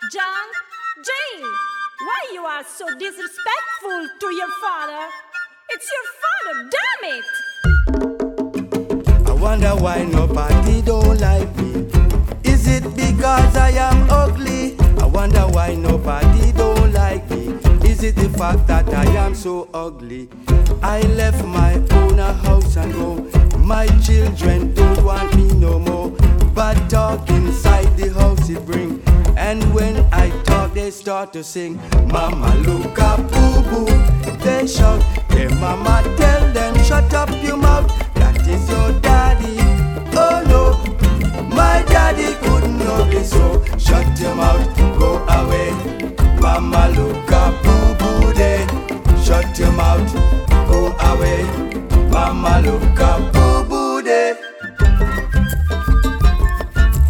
John, Jane, why you are so disrespectful to your father? It's your father, damn it! I wonder why nobody don't like me. Is it because I am ugly? I wonder why nobody don't like me. Is it the fact that I am so ugly? I left my own house and home. My children don't want me no more. Bad talk inside the house it bring. And when I talk they start to sing. Mama look up boo boo. They shout. Their mama tell them shut up your mouth. That is your daddy. Oh no, my daddy.